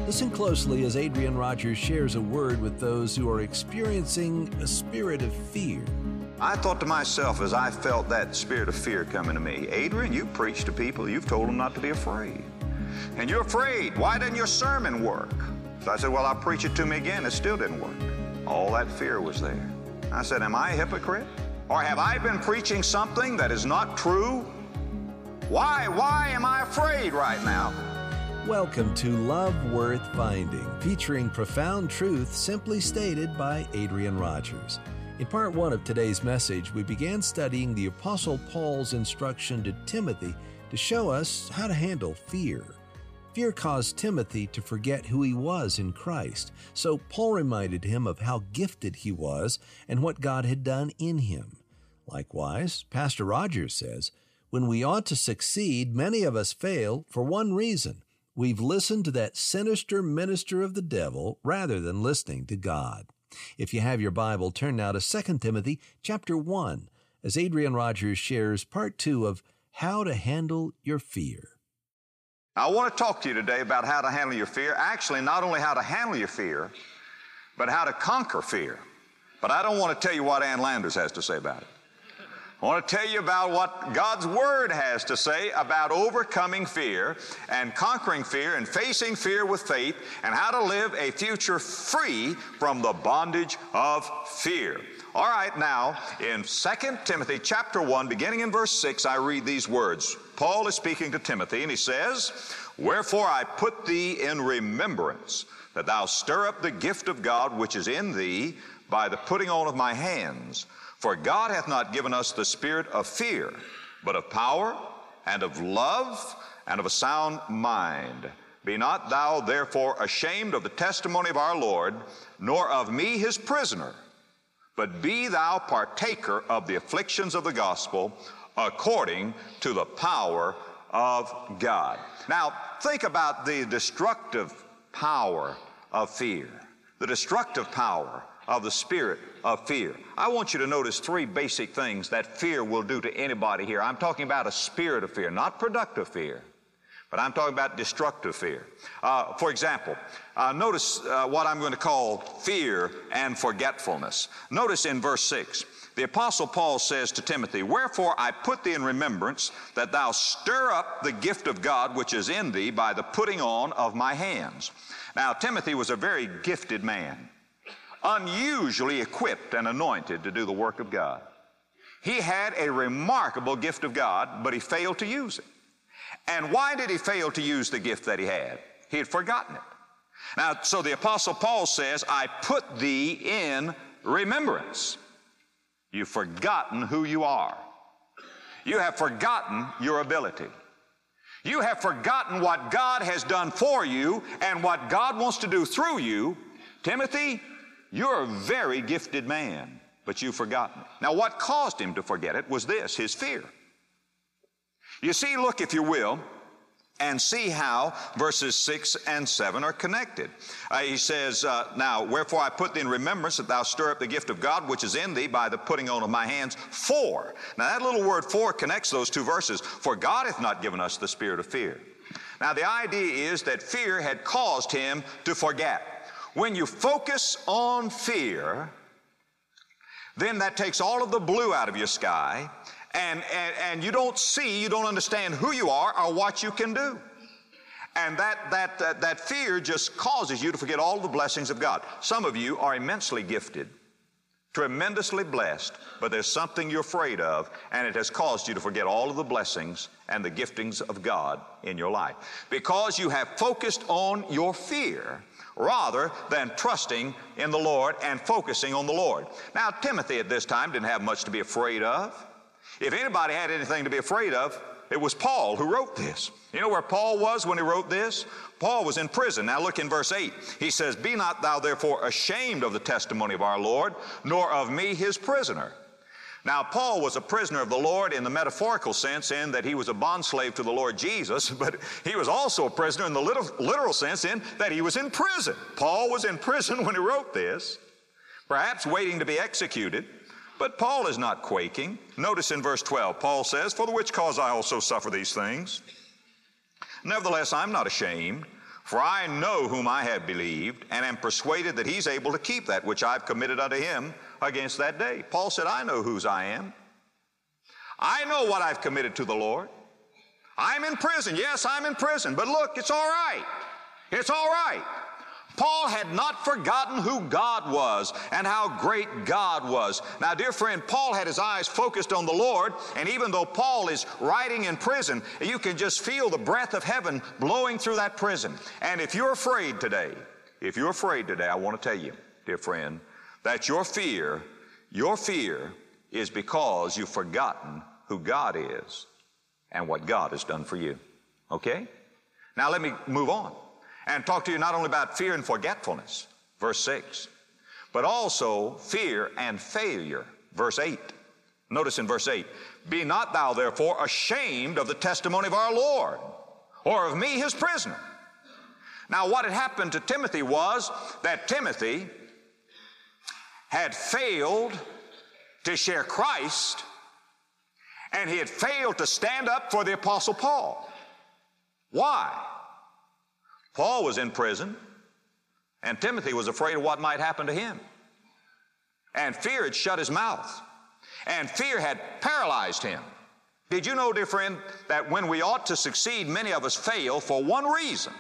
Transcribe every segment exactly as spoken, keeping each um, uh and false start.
Listen closely as Adrian Rogers shares a word with those who are experiencing a spirit of fear. I thought to myself as I felt that spirit of fear coming to me, Adrian, you preach to people, you've told them not to be afraid. And you're afraid. Why didn't your sermon work? So I said, well, I'll preach it to me again. It still didn't work. All that fear was there. I said, am I a hypocrite? Or have I been preaching something that is not true? Why, why am I afraid right now? Welcome to Love Worth Finding, featuring profound truth simply stated by Adrian Rogers. In part one of today's message, we began studying the Apostle Paul's instruction to Timothy to show us how to handle fear. Fear caused Timothy to forget who he was in Christ, so Paul reminded him of how gifted he was and what God had done in him. Likewise, Pastor Rogers says, when we ought to succeed, many of us fail for one reason. We've listened to that sinister minister of the devil rather than listening to God. If you have your Bible, turn now to Second Timothy chapter one, as Adrian Rogers shares part two of How to Handle Your Fear. I want to talk to you today about how to handle your fear. Actually, not only how to handle your fear, but how to conquer fear. But I don't want to tell you what Ann Landers has to say about it. I want to tell you about what God's Word has to say about overcoming fear and conquering fear and facing fear with faith and how to live a future free from the bondage of fear. All right, now, in Second Timothy chapter one, beginning in verse six, I read these words. Paul is speaking to Timothy, and he says, "Wherefore I put thee in remembrance, that thou stir up the gift of God which is in thee by the putting on of my hands. For God hath not given us the spirit of fear, but of power and of love and of a sound mind. Be not thou therefore ashamed of the testimony of our Lord, nor of me his prisoner, but be thou partaker of the afflictions of the gospel according to the power of God." Now, think about the destructive power of fear, the destructive power of the spirit of fear. I want you to notice three basic things that fear will do to anybody here. I'm talking about a spirit of fear, not productive fear, but I'm talking about destructive fear. Uh, for example, uh, notice uh, what I'm going to call fear and forgetfulness. Notice in verse six, the Apostle Paul says to Timothy, "Wherefore I put thee in remembrance that thou stir up the gift of God which is in thee by the putting on of my hands." Now, Timothy was a very gifted man, unusually equipped and anointed to do the work of God. He had a remarkable gift of God, but he failed to use it. And why did he fail to use the gift that he had? He had forgotten it. Now, so the Apostle Paul says, "I put thee in remembrance." You've forgotten who you are. You have forgotten your ability. You have forgotten what God has done for you and what God wants to do through you. Timothy, you're a very gifted man, but you've forgotten it. Now, what caused him to forget it was this, his fear. You see, look, if you will, and see how verses six and seven are connected. Uh, he says, uh, now, "Wherefore I put thee in remembrance that thou stir up the gift of God which is in thee by the putting on of my hands, for." Now, that little word "for" connects those two verses. "For God hath not given us the spirit of fear." Now, the idea is that fear had caused him to forget. When you focus on fear, then that takes all of the blue out of your sky, and, and, and you don't see, you don't understand who you are or what you can do. And that, that, that, that fear just causes you to forget all the blessings of God. Some of you are immensely gifted, tremendously blessed, but there's something you're afraid of, and it has caused you to forget all of the blessings and the giftings of God in your life. Because you have focused on your fear rather than trusting in the Lord and focusing on the Lord. Now, Timothy at this time didn't have much to be afraid of. If anybody had anything to be afraid of, it was Paul who wrote this. You know where Paul was when he wrote this? Paul was in prison. Now look in verse eight. He says, "Be not thou therefore ashamed of the testimony of our Lord, nor of me his prisoner." Now, Paul was a prisoner of the Lord in the metaphorical sense, in that he was a bondslave to the Lord Jesus, but he was also a prisoner in the literal sense, in that he was in prison. Paul was in prison when he wrote this, perhaps waiting to be executed, but Paul is not quaking. Notice in verse twelve, Paul says, "For the which cause I also suffer these things. Nevertheless, I'm not ashamed, For I know whom I have believed, and am persuaded that he's able to keep that which I've committed unto him against that day. Paul said, I know whose I am. I know what I've committed to the Lord. I'm in prison. Yes, I'm in prison. But look, it's all right. It's all right. Paul had not forgotten who God was and how great God was. Now, dear friend, Paul had his eyes focused on the Lord, and even though Paul is writing in prison, you can just feel the breath of heaven blowing through that prison. And if you're afraid today, if you're afraid today, I want to tell you, dear friend, that your fear, your fear is because you've forgotten who God is and what God has done for you. Okay? Now let me move on and talk to you not only about fear and forgetfulness, verse six, but also fear and failure, verse eight. Notice in verse eight, be not thou therefore ashamed of the testimony of our Lord, or of me his prisoner. Now what had happened to Timothy was that Timothy had failed to share Christ, and he had failed to stand up for the Apostle Paul. Why? Paul was in prison, and Timothy was afraid of what might happen to him. And fear had shut his mouth, and fear had paralyzed him. Did you know, dear friend, that when we ought to succeed, many of us fail for one reason?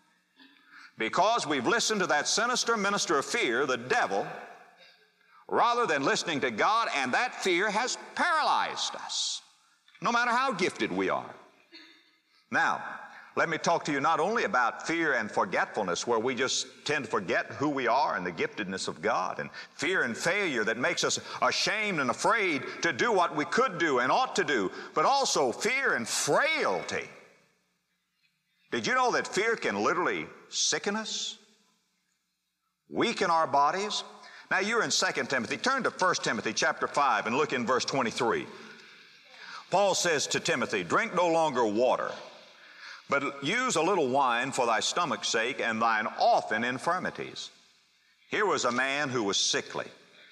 Because we've listened to that sinister minister of fear, the devil, rather than listening to God, and that fear has paralyzed us, no matter how gifted we are. Now, let me talk to you not only about fear and forgetfulness, where we just tend to forget who we are and the giftedness of God, and fear and failure that makes us ashamed and afraid to do what we could do and ought to do, but also fear and frailty. Did you know that fear can literally sicken us, weaken our bodies? Now you're in Second Timothy. Turn to First Timothy chapter five and look in verse twenty-three. Paul says to Timothy, drink no longer water, but use a little wine for thy stomach's sake and thine often infirmities. Here was a man who was sickly.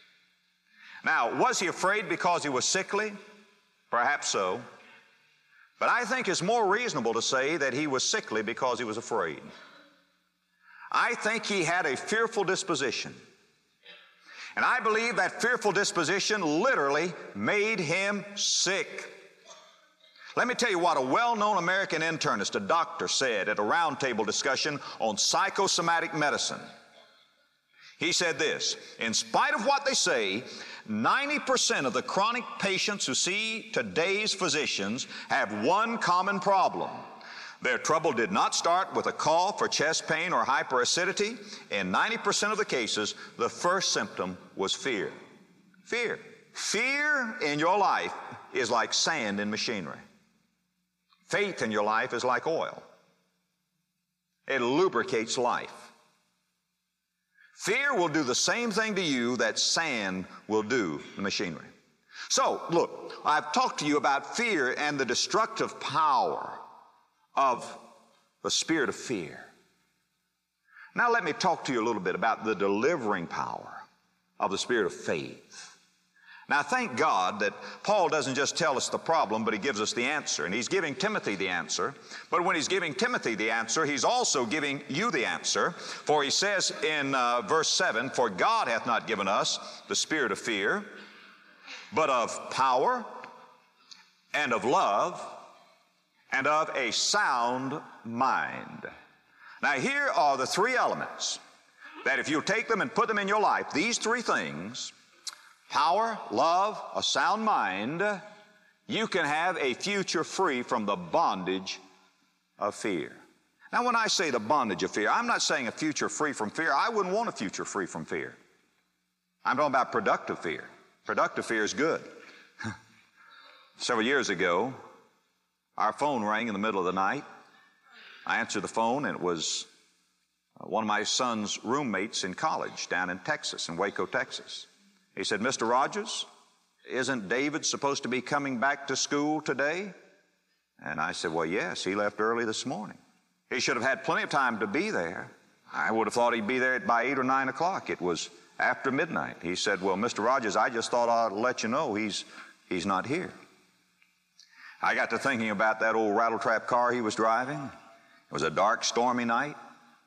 Now, was he afraid because he was sickly? Perhaps so. But I think it's more reasonable to say that he was sickly because he was afraid. I think he had a fearful disposition. And I believe that fearful disposition literally made him sick. Let me tell you what a well-known American internist, a doctor, said at a roundtable discussion on psychosomatic medicine. He said this, in spite of what they say, ninety percent of the chronic patients who see today's physicians have one common problem. Their trouble did not start with a cough or chest pain or hyperacidity. In ninety percent of the cases, the first symptom was fear. Fear. Fear in your life is like sand in machinery. Faith in your life is like oil. It lubricates life. Fear will do the same thing to you that sand will do the machinery. So, look, I've talked to you about fear and the destructive power of the spirit of fear. Now let me talk to you a little bit about the delivering power of the spirit of faith. Now, thank God that Paul doesn't just tell us the problem, but he gives us the answer. And he's giving Timothy the answer. But when he's giving Timothy the answer, he's also giving you the answer. For he says in uh, verse seven, for God hath not given us the spirit of fear, but of power and of love and of a sound mind. Now, here are the three elements that if you take them and put them in your life, these three things, power, love, a sound mind, you can have a future free from the bondage of fear. Now, when I say the bondage of fear, I'm not saying a future free from fear. I wouldn't want a future free from fear. I'm talking about productive fear. Productive fear is good. Several years ago, our phone rang in the middle of the night. I answered the phone, and it was one of my son's roommates in college down in Texas, in Waco, Texas. He said, Mister Rogers, isn't David supposed to be coming back to school today? And I said, well, yes, he left early this morning. He should have had plenty of time to be there. I would have thought he'd be there by eight or nine o'clock. It was after midnight. He said, well, Mister Rogers, I just thought I'd let you know he's, he's not here. I got to thinking about that old rattletrap car he was driving. It was a dark, stormy night.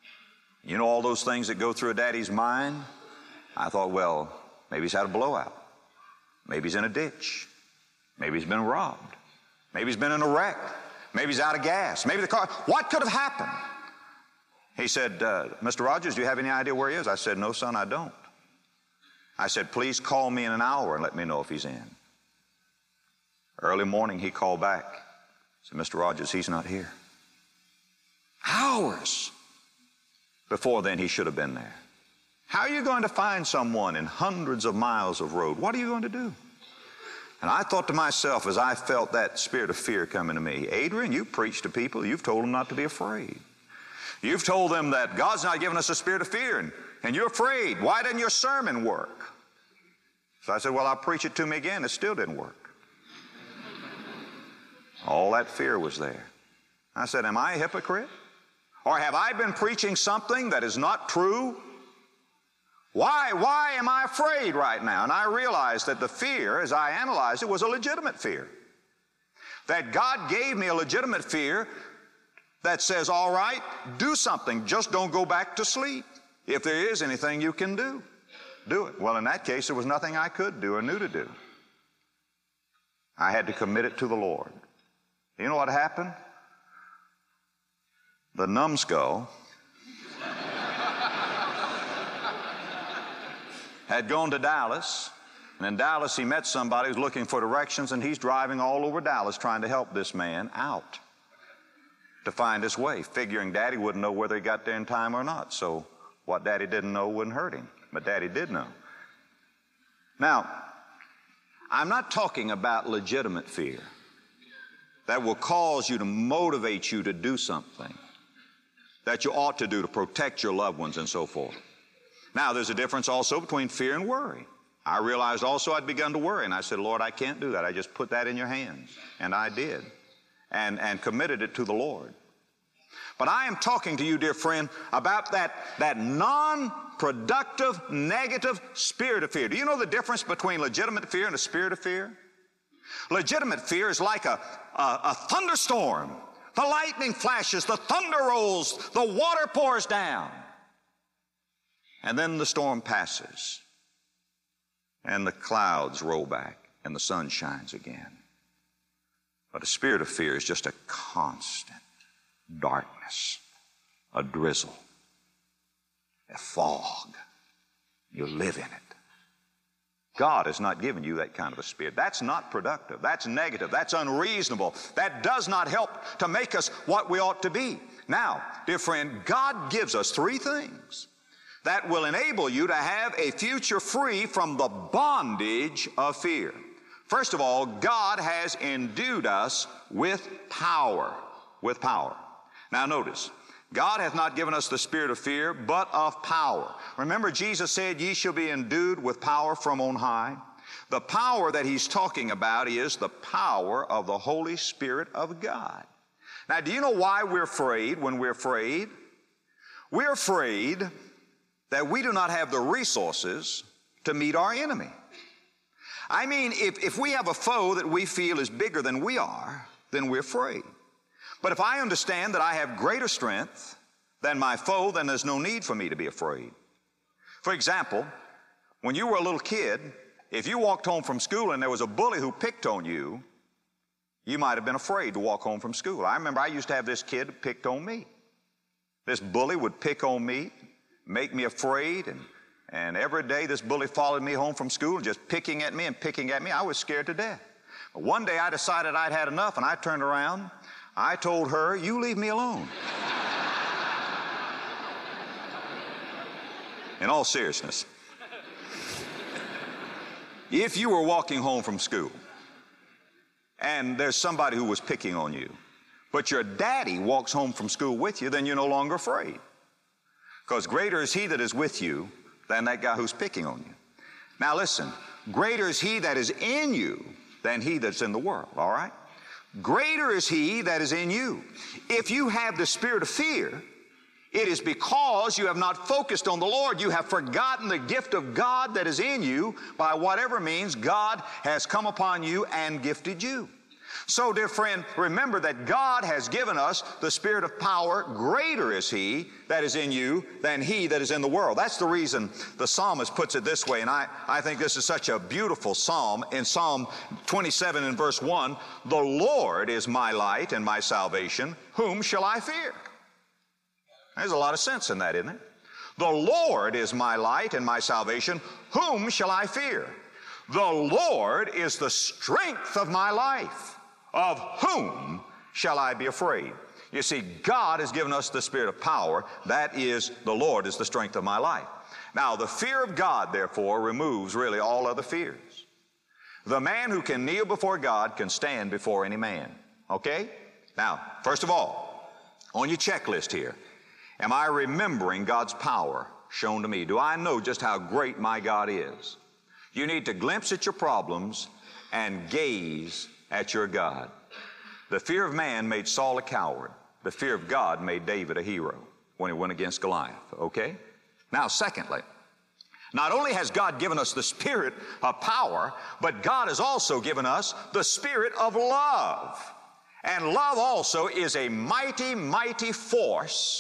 You know all those things that go through a daddy's mind? I thought, well, maybe he's had a blowout. Maybe he's in a ditch. Maybe he's been robbed. Maybe he's been in a wreck. Maybe he's out of gas. Maybe the car. What could have happened? He said, uh, Mister Rogers, do you have any idea where he is? I said, no, son, I don't. I said, please call me in an hour and let me know if he's in. Early morning, he called back. He said, Mister Rogers, he's not here. Hours before then, he should have been there. How are you going to find someone in hundreds of miles of road? What are you going to do? And I thought to myself as I felt that spirit of fear coming to me, Adrian, you preach to people, you've told them not to be afraid. You've told them that God's not given us a spirit of fear, and, and you're afraid. Why doesn't your sermon work? So I said, well, I'll preach it to me again. It still didn't work. All that fear was there. I said, am I a hypocrite? Or have I been preaching something that is not true? Why, why am I afraid right now? And I realized that the fear, as I analyzed it, was a legitimate fear. That God gave me a legitimate fear that says, all right, do something. Just don't go back to sleep. If there is anything you can do, do it. Well, in that case, there was nothing I could do or knew to do. I had to commit it to the Lord. You know what happened? The numbskull had gone to Dallas, and in Dallas he met somebody who was looking for directions, and he's driving all over Dallas trying to help this man out to find his way, figuring Daddy wouldn't know whether he got there in time or not. So what Daddy didn't know wouldn't hurt him, but Daddy did know. Now, I'm not talking about legitimate fear that will cause you to motivate you to do something that you ought to do to protect your loved ones and so forth. Now, there's a difference also between fear and worry. I realized also I'd begun to worry, and I said, Lord, I can't do that. I just put that in your hands, and I did, and, and committed it to the Lord. But I am talking to you, dear friend, about that, that non-productive, negative spirit of fear. Do you know the difference between legitimate fear and a spirit of fear? Legitimate fear is like a, a, a thunderstorm. The lightning flashes, the thunder rolls, the water pours down. And then the storm passes, and the clouds roll back, and the sun shines again. But a spirit of fear is just a constant darkness, a drizzle, a fog. You live in it. God has not given you that kind of a spirit. That's not productive. That's negative. That's unreasonable. That does not help to make us what we ought to be. Now, dear friend, God gives us three things that will enable you to have a future free from the bondage of fear. First of all, God has endued us with power. With power. Now notice, God hath not given us the spirit of fear, but of power. Remember, Jesus said, ye shall be endued with power from on high. The power that he's talking about is the power of the Holy Spirit of God. Now, do you know why we're afraid when we're afraid? We're afraid that we do not have the resources to meet our enemy. I mean, if, if we have a foe that we feel is bigger than we are, then we're afraid. But if I understand that I have greater strength than my foe, then there's no need for me to be afraid. For example, when you were a little kid, if you walked home from school and there was a bully who picked on you, you might have been afraid to walk home from school. I remember I used to have this kid who picked on me. This bully would pick on me, make me afraid, and, and every day this bully followed me home from school just picking at me and picking at me. I was scared to death. But one day I decided I'd had enough, and I turned around. I told her, you leave me alone. In all seriousness, if you were walking home from school and there's somebody who was picking on you, but your daddy walks home from school with you, then you're no longer afraid. Because greater is he that is with you than that guy who's picking on you. Now listen, greater is he that is in you than he that's in the world, all right? Greater is he that is in you. If you have the spirit of fear, it is because you have not focused on the Lord. You have forgotten the gift of God that is in you by whatever means God has come upon you and gifted you. So, dear friend, remember that God has given us the spirit of power. Greater is He that is in you than he that is in the world. That's the reason the psalmist puts it this way, and I, I think this is such a beautiful psalm. In Psalm twenty-seven and verse one, the Lord is my light and my salvation. Whom shall I fear? There's a lot of sense in that, isn't it? The Lord is my light and my salvation. Whom shall I fear? The Lord is the strength of my life. Of whom shall I be afraid? You see, God has given us the spirit of power. That is, the Lord is the strength of my life. Now, the fear of God, therefore, removes really all other fears. The man who can kneel before God can stand before any man. Okay? Now, first of all, on your checklist here, am I remembering God's power shown to me? Do I know just how great my God is? You need to glimpse at your problems and gaze at your God. The fear of man made Saul a coward. The fear of God made David a hero when he went against Goliath. Okay? Now, secondly, not only has God given us the spirit of power, but God has also given us the spirit of love. And love also is a mighty, mighty force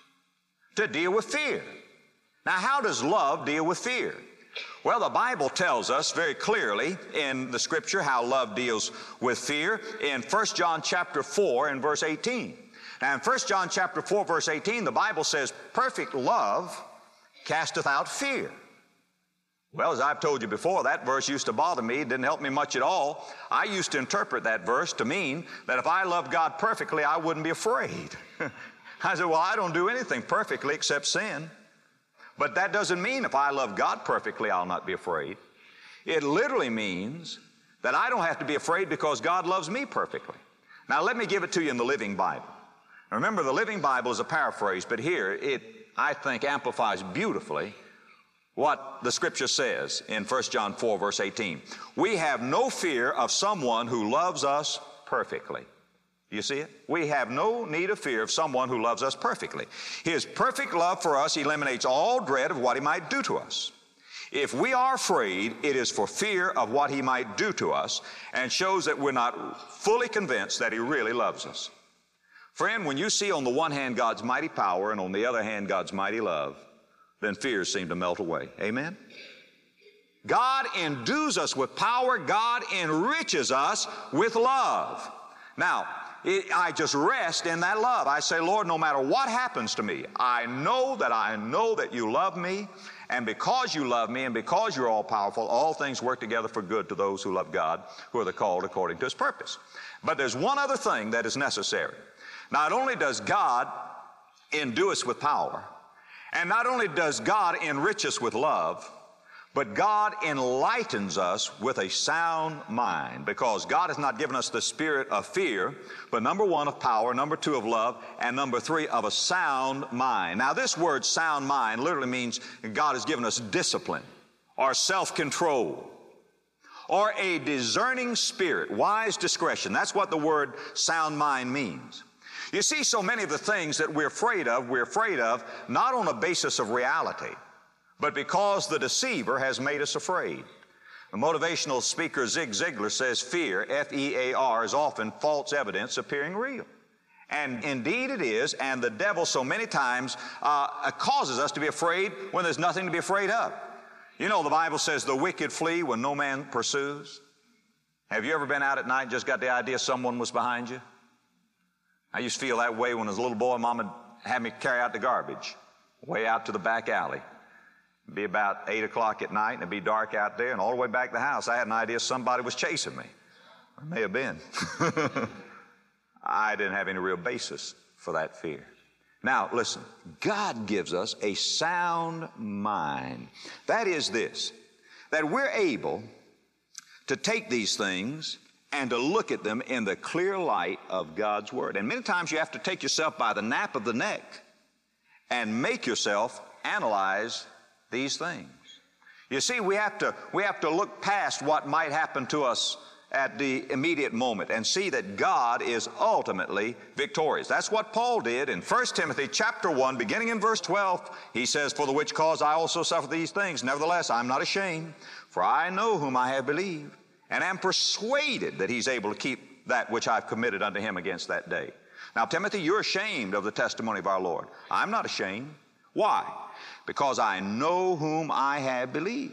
to deal with fear. Now, how does love deal with fear? Well, the Bible tells us very clearly in the Scripture how love deals with fear in First John chapter four and verse eighteen. Now, in First John chapter four, verse eighteen, the Bible says, perfect love casteth out fear. Well, as I've told you before, that verse used to bother me. It didn't help me much at all. I used to interpret that verse to mean that if I loved God perfectly, I wouldn't be afraid. I said, well, I don't do anything perfectly except sin. But that doesn't mean if I love God perfectly, I'll not be afraid. It literally means that I don't have to be afraid because God loves me perfectly. Now, let me give it to you in the Living Bible. Now, remember, the Living Bible is a paraphrase, but here it, I think, amplifies beautifully what the Scripture says in First John four, verse eighteen. We have no fear of someone who loves us perfectly. You see it? We have no need of fear of someone who loves us perfectly. His perfect love for us eliminates all dread of what He might do to us. If we are afraid, it is for fear of what He might do to us, and shows that we're not fully convinced that He really loves us. Friend, when you see on the one hand God's mighty power and on the other hand God's mighty love, then fears seem to melt away. Amen? God endues us with power. God enriches us with love. Now, It, I just rest in that love. I say, Lord, no matter what happens to me, I know that I know that you love me, and because you love me and because you're all-powerful, all things work together for good to those who love God, who are the called according to His purpose. But there's one other thing that is necessary. Not only does God endue us with power, and not only does God enrich us with love, but God enlightens us with a sound mind, because God has not given us the spirit of fear, but number one, of power, number two, of love, and number three, of a sound mind. Now, this word sound mind literally means God has given us discipline or self-control or a discerning spirit, wise discretion. That's what the word sound mind means. You see, so many of the things that we're afraid of, we're afraid of not on a basis of reality, but because the deceiver has made us afraid. The motivational speaker Zig Ziglar says fear, F E A R, is often false evidence appearing real. And indeed it is, and the devil so many times uh, causes us to be afraid when there's nothing to be afraid of. You know, the Bible says the wicked flee when no man pursues. Have you ever been out at night and just got the idea someone was behind you? I used to feel that way when I was a little boy. Mama had me carry out the garbage way out to the back alley. It'd be about eight o'clock at night, and it'd be dark out there, and all the way back to the house, I had an idea somebody was chasing me. It may have been. I didn't have any real basis for that fear. Now, listen, God gives us a sound mind. That is this, that we're able to take these things and to look at them in the clear light of God's Word. And many times you have to take yourself by the nape of the neck and make yourself analyze these things. You see, we have to, we have to look past what might happen to us at the immediate moment and see that God is ultimately victorious. That's what Paul did in First Timothy chapter one, beginning in verse twelve. He says, for the which cause I also suffer these things. Nevertheless, I'm not ashamed, for I know whom I have believed, and am persuaded that He's able to keep that which I've committed unto him against that day. Now, Timothy, you're ashamed of the testimony of our Lord. I'm not ashamed. Why? Because I know whom I have believed.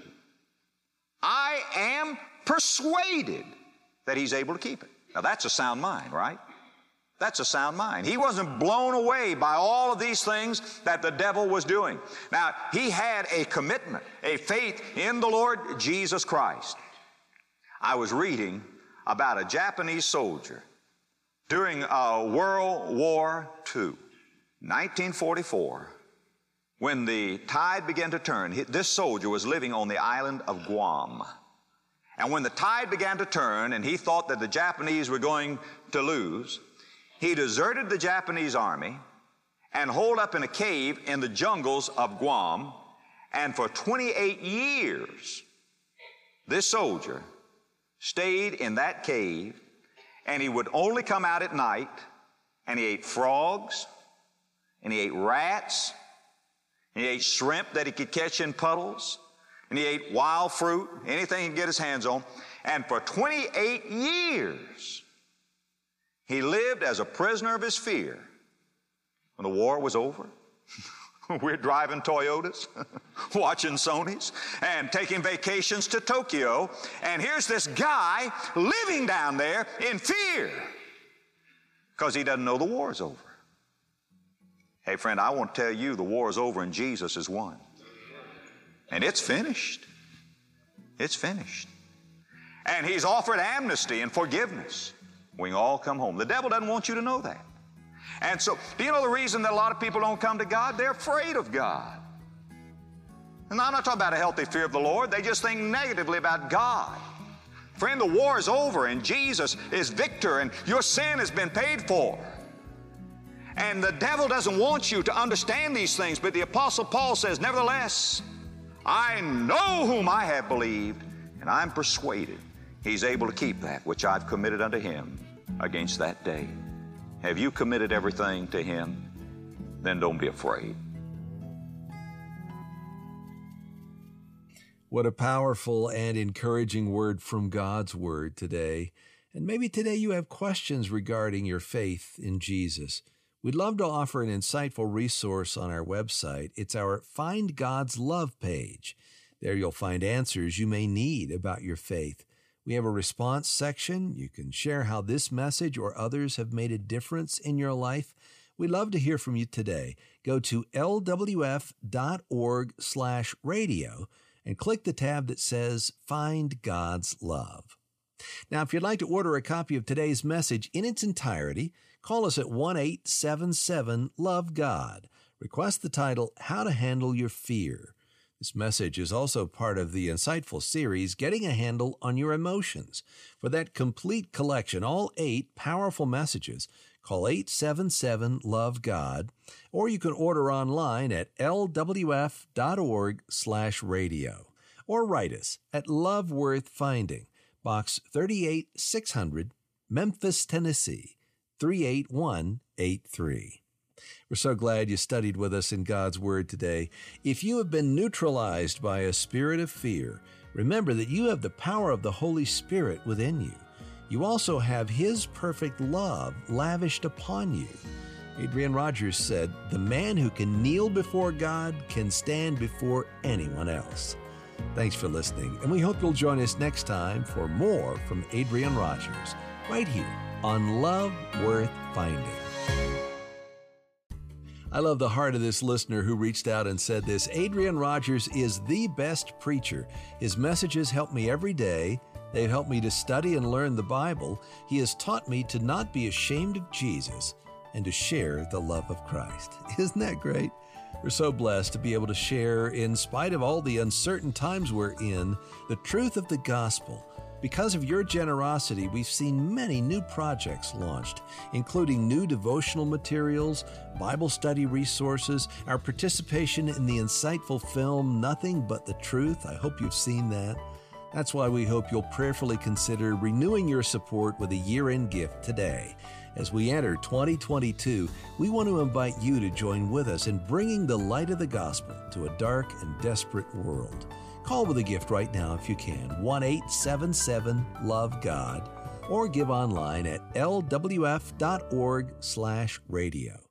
I am persuaded that he's able to keep it. Now, that's a sound mind, right? That's a sound mind. He wasn't blown away by all of these things that the devil was doing. Now, he had a commitment, a faith in the Lord Jesus Christ. I was reading about a Japanese soldier during uh, World War Two, nineteen forty-four, when the tide began to turn. This soldier was living on the island of Guam. And when the tide began to turn and he thought that the Japanese were going to lose, he deserted the Japanese army and holed up in a cave in the jungles of Guam. And for twenty-eight years, this soldier stayed in that cave, and he would only come out at night, and he ate frogs, and he ate rats, and he ate shrimp that he could catch in puddles, and he ate wild fruit, anything he could get his hands on. And for twenty-eight years, he lived as a prisoner of his fear. When the war was over, we're driving Toyotas, watching Sonys, and taking vacations to Tokyo. And here's this guy living down there in fear because he doesn't know the war is over. Hey, friend, I want to tell you the war is over and Jesus has won. And it's finished. It's finished. And he's offered amnesty and forgiveness. We can all come home. The devil doesn't want you to know that. And so, do you know the reason that a lot of people don't come to God? They're afraid of God. And I'm not talking about a healthy fear of the Lord. They just think negatively about God. Friend, the war is over and Jesus is victor and your sin has been paid for. And the devil doesn't want you to understand these things, but the Apostle Paul says, nevertheless, I know whom I have believed, and I'm persuaded he's able to keep that which I've committed unto him against that day. Have you committed everything to him? Then don't be afraid. What a powerful and encouraging word from God's Word today. And maybe today you have questions regarding your faith in Jesus. We'd love to offer an insightful resource on our website. It's our Find God's Love page. There you'll find answers you may need about your faith. We have a response section. You can share how this message or others have made a difference in your life. We'd love to hear from you today. Go to L W F dot org slash radio and click the tab that says Find God's Love. Now, if you'd like to order a copy of today's message in its entirety, call us at one eight seven seven love God. Request the title, How to Handle Your Fear. This message is also part of the insightful series, Getting a Handle on Your Emotions. For that complete collection, all eight powerful messages, call eight seven seven love God, or you can order online at L W F dot org slash radio, or write us at Love Worth Finding, Box thirty-eight six hundred, Memphis, Tennessee, three eight one eight three. We're so glad you studied with us in God's Word today. If you have been neutralized by a spirit of fear, remember that you have the power of the Holy Spirit within you. You also have His perfect love lavished upon you. Adrian Rogers said, "The man who can kneel before God can stand before anyone else." Thanks for listening, and we hope you'll join us next time for more from Adrian Rogers, right here on Love Worth Finding. I love the heart of this listener who reached out and said this. Adrian Rogers is the best preacher. His messages help me every day. They've helped me to study and learn the Bible. He has taught me to not be ashamed of Jesus and to share the love of Christ. Isn't that great? We're so blessed to be able to share, in spite of all the uncertain times we're in, the truth of the gospel. Because of your generosity, we've seen many new projects launched, including new devotional materials, Bible study resources, our participation in the insightful film, Nothing But the Truth. I hope you've seen that. That's why we hope you'll prayerfully consider renewing your support with a year-end gift today. As we enter twenty twenty-two, we want to invite you to join with us in bringing the light of the gospel to a dark and desperate world. Call with a gift right now if you can, one eight seven seven love God. or give online at l w f dot org slash radio.